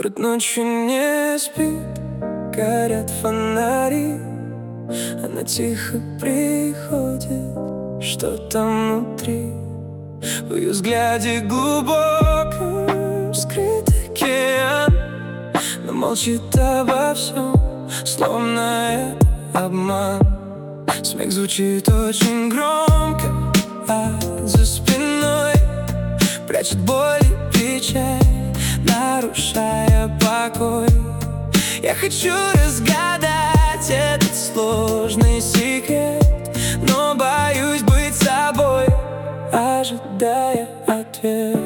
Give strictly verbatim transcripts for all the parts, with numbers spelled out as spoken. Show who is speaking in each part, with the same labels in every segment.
Speaker 1: Город ночью не спит, горят фонари. Она тихо приходит, что там внутри. В ее взгляде глубоком скрыт океан, но молчит обо всем, словно это обман. Смех звучит очень громко, а за спиной прячет боль и печаль, нарушая покой. Я хочу разгадать этот сложный секрет, но боюсь быть собой, ожидая ответ.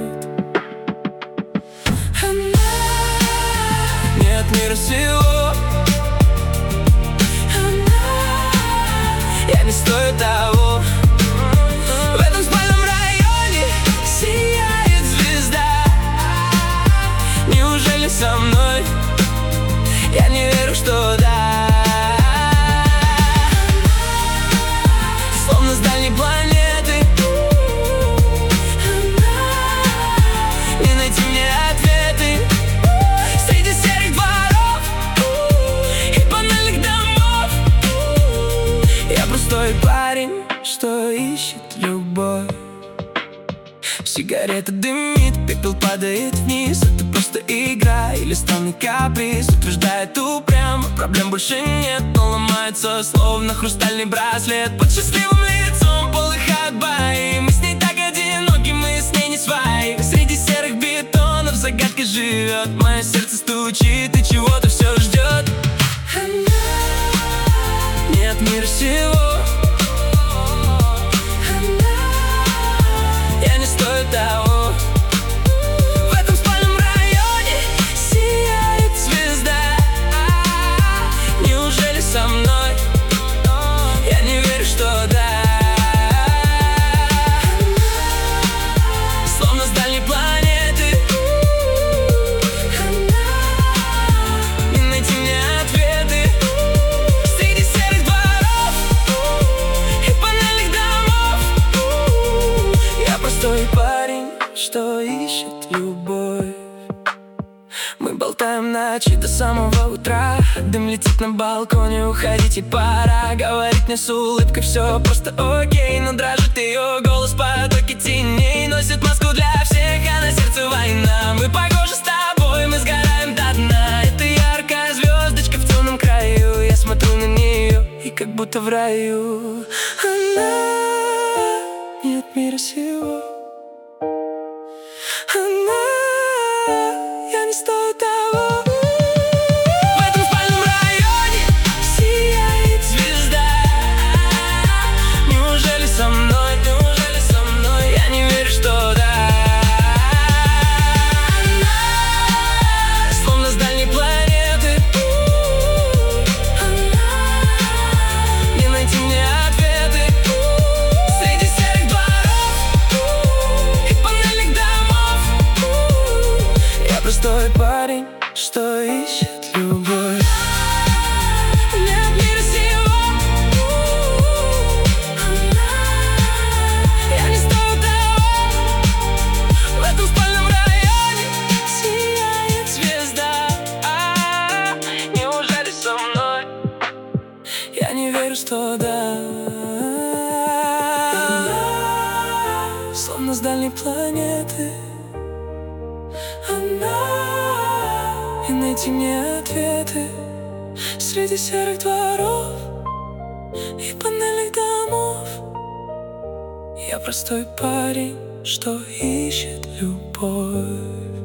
Speaker 1: Она нет мира сего, она, я не стою того. В этом спальном районе сияет звезда. Неужели со мной? Я не верю, что да. Словно с дальней планеты. Не найти мне ответы среди серых дворов и панельных домов. Я простой парень, что ищет любовь. Сигарета дымит, пепел падает вниз. Это просто игра или странный каприз? Утверждает упрямо, проблем больше нет, но ломается, словно хрустальный браслет. Под счастливым лицом полыхают бои. Мы с ней так одиноки, мы с ней не свои. Среди серых бетонов загадка живет. Мое сердце стучит и чего-то все ждет. Нет мира сего, того. В этом спальном районе сияет звезда. Неужели со мной? Я не верю, что да. Словно с дальней планеты. Не найти мне ответы среди серых дворов и панельных домов. Я простой парень, что ищет любовь. Мы болтаем ночи до самого утра. Дым летит на балконе, уходите пора. Говорит мне с улыбкой все просто окей, но дрожит ее голос, потоки теней носит маску для всех, а на сердце война. Мы похожи с тобой, мы сгораем до дна. Это яркая звездочка в темном краю. Я смотрю на нее и как будто в раю. Она нет мира сего. Она, я не стою того. В этом спальном районе сияет звезда. Неужели со мной? Неужели со мной? Я не верю, что да. Она, словно с дальней планеты. Она, не найти мне ответы среди серых дворов и панельных домов. Я простой парень, что ищет любовь. Нет мира сего. Я не стою того. В этом спальном районе сияет звезда. Неужели со мной? Я не верю, что да. Словно с дальней планеты. Она, и найти мне ответы среди серых дворов и панельных домов. Я простой парень, что ищет любовь.